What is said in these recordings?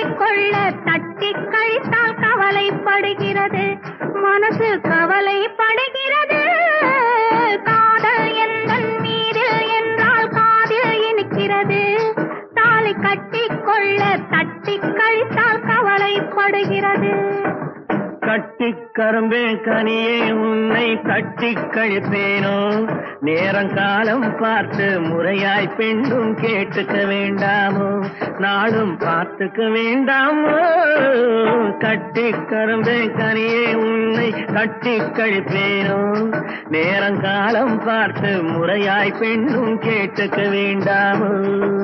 கொள்ள தட்டி கழித்தால் கவலைப்படுகிறது, மனசு கவலைப்படுகிறது. காதல் எந்தன் மீது என்றால் காதில் இனிக்கிறது, தாலி கட்டி கொள்ள தட்டி கழித்தால் கவலைப்படுகிறது. கட்டி கரும்பே கனியே உன்னை கட்டி கழிப்பேனோ, நேரங்காலம் பார்த்து முறையாய் பெண்ணும் கேட்டுக்க வேண்டாமோ, நாளும் பார்த்துக்க வேண்டாமோ. கட்டி கரும்பே கனியே உன்னை கட்டி கழிப்பேனோ, நேரங்காலம் பார்த்து முறையாய் பெண்ணும் கேட்டுக்க வேண்டாமோ.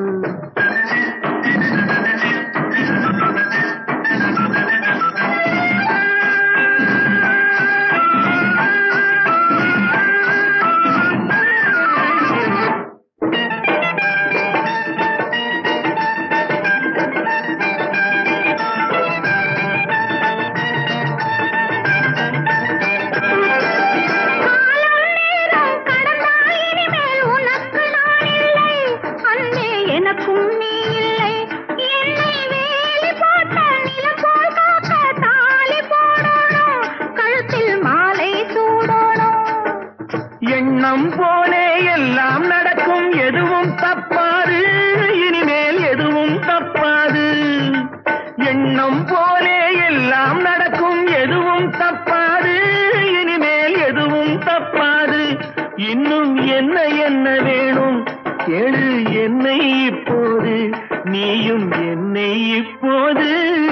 எண்ணம் போலே எல்லாம் நடக்கும், எதுவும் தப்பாது, இனிமேல் எதுவும் தப்பாது. எண்ணம் போலே எல்லாம் நடக்கும், எதுவும் தப்பாது, இனிமேல் எதுவும் தப்பாது. இன்னும் என்ன என்ன வேணும் கேளு என்னை இப்போது, நீயும் என்னை இப்போது.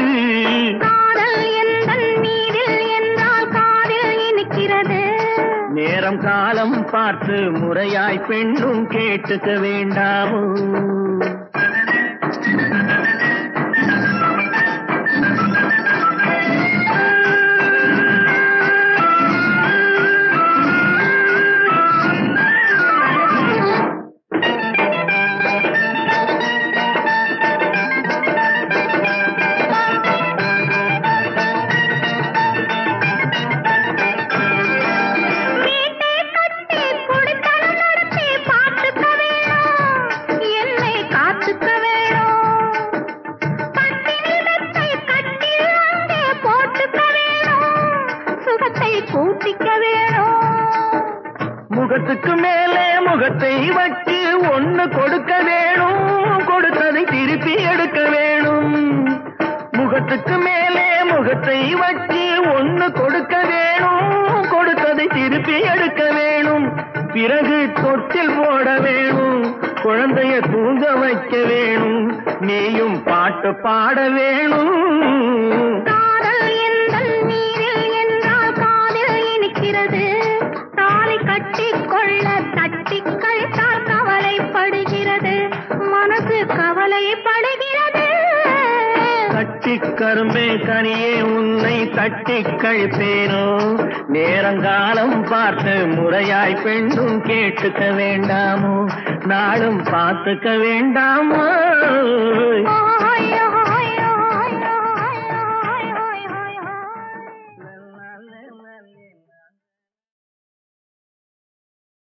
நேரம் காலம் பார்த்து முறையாய் பெண்ணும் கேட்டுக்க வேண்டாமோ. முகத்துக்கு மேலே முகத்தை வச்சு ஒண்ணு கொடுக்க வேணும், கொடுத்ததை திருப்பி எடுக்க வேணும். முகத்துக்கு மேலே முகத்தை வச்சு ஒண்ணு கொடுக்க வேணும், கொடுத்ததை திருப்பி எடுக்க வேணும். பிறகு தொட்டில் போட வேணும், குழந்தைய தூங்க வைக்க வேணும், நீயும் பாட்டு பாட வேணும். கட்டி கரும்பே கனியே உன்னை தட்டி கழிப்பேனோ, நேரங்காலம் பார்த்து முறையாய் பெண்ணும் கேட்டுக்க வேண்டாமோ, நாளும் பார்த்துக்க வேண்டாமோ.